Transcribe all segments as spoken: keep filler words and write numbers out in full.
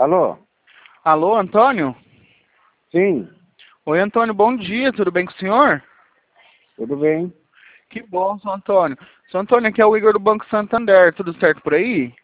Alô? Alô, Antônio? Sim, Oi, Antônio, bom dia, tudo bem com o senhor? tudo bem? Que bom, seu Antônio. Seu Antônio, aqui é o Igor do Banco Santander, tudo certo por aí?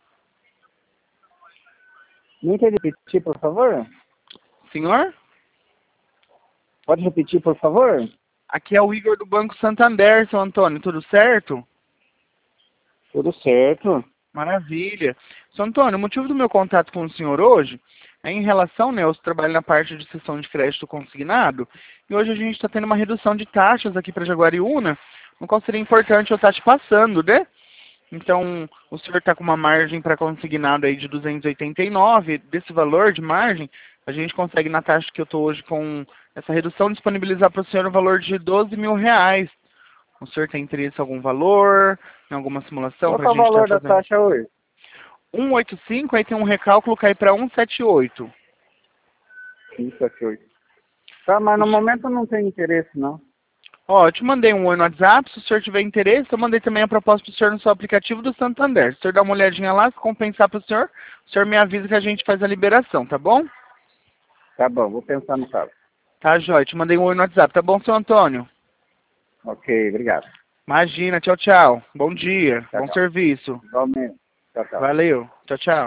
Não quer repetir, por favor? Senhor? Pode repetir, por favor? Aqui é o Igor do Banco Santander, seu Antônio, tudo certo? Tudo certo. Maravilha. Seu Antônio, o motivo do meu contato com o senhor hoje é em relação, né, eu trabalho na parte de cessão de crédito consignado, e hoje a gente está tendo uma redução de taxas aqui para Jaguariúna, no qual seria importante eu estar te passando, né? Então, o senhor está com uma margem para consignado aí de duzentos e oitenta e nove, desse valor de margem, a gente consegue na taxa que eu estou hoje com essa redução disponibilizar para o senhor o valor de doze mil reais. O senhor tem interesse em algum valor, em alguma simulação Qual para é a o gente estar valor da fazendo? taxa hoje? cento e oitenta e cinco, aí tem um recálculo cai para cento e setenta e oito. cinco, sete, oito. Tá, mas no O se- momento eu não tenho interesse, não. Ó, eu te mandei um oi no WhatsApp, se o senhor tiver interesse, eu mandei também a proposta para o senhor no seu aplicativo do Santander. Se o senhor dá uma olhadinha lá, se compensar para o senhor, o senhor me avisa que a gente faz a liberação, tá bom? Tá bom, vou pensar no caso. Tá, jóia, te mandei um oi no WhatsApp, tá bom, seu Antônio? Ok, obrigado. Imagina, tchau, tchau. Bom dia, Tchau, bom tchau. serviço. Igualmente. Tchau, tchau. Valeu, tchau, tchau.